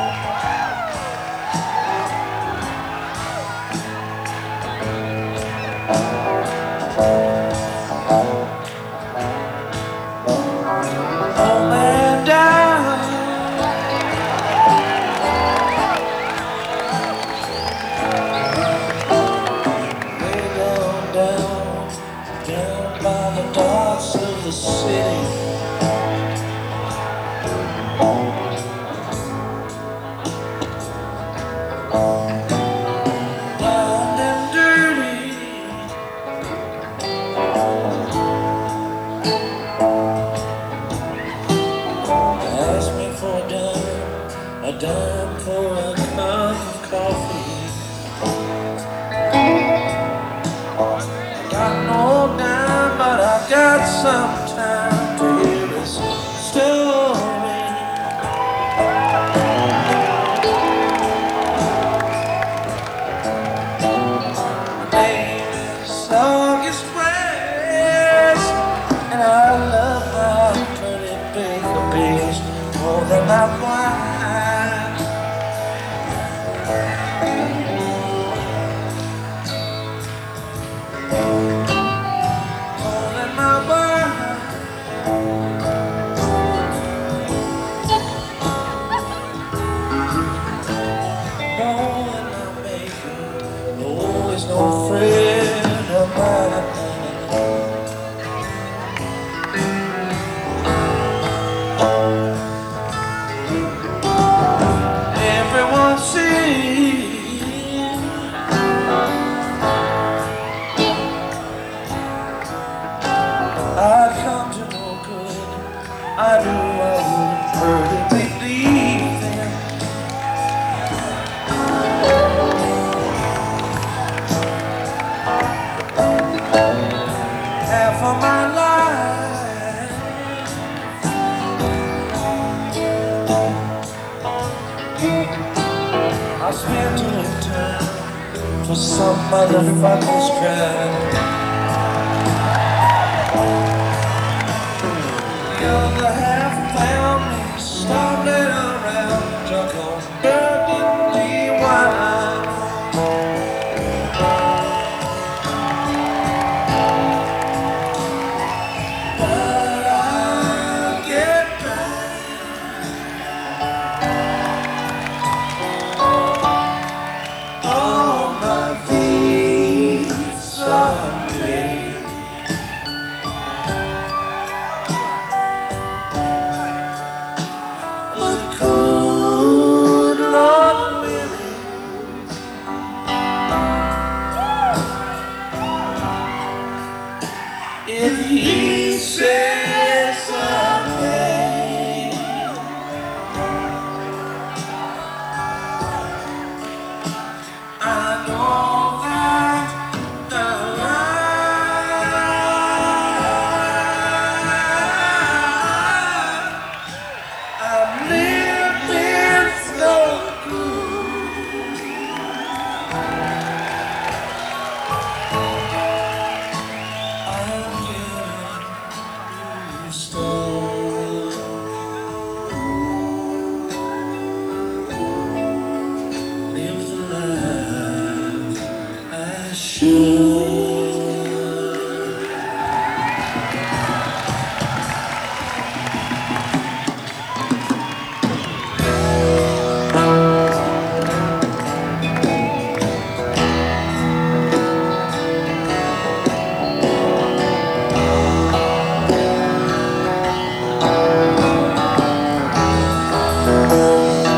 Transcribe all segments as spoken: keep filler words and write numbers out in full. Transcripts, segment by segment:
The city, blind and dirty, ask me for a dime, a dime for a cup of coffee. I got no dime, but I got some time to hear this story. My name is August West, and I love my pretty baker bees more than my wine. More than my wine. More than my maker. No, it's no friend of mine. Everyone sees I come to no good. I do, I wouldn't hurt it, believe them. Half of my life I spent doing time for some motherfucker's crime. The other half found me stumbling around, drunk on burgundy wine. But I'll get back on my feet someday. Good Lord willing, if He says something, I know that the line I've lived in so good. I'm getting used to live the life I should.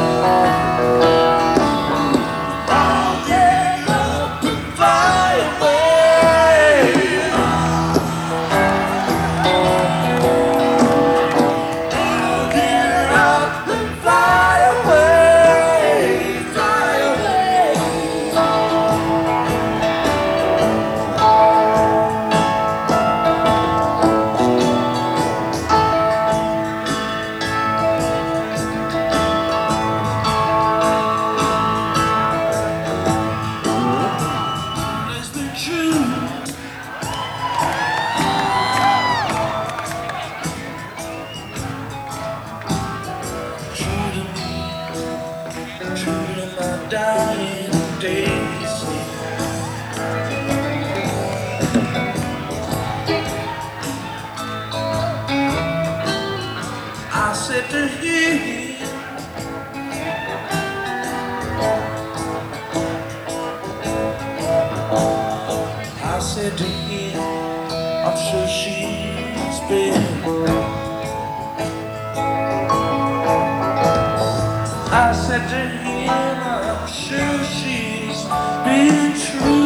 I'll get up and fly away. said to him, I'm sure she's been. I said to him, I'm sure she's been true.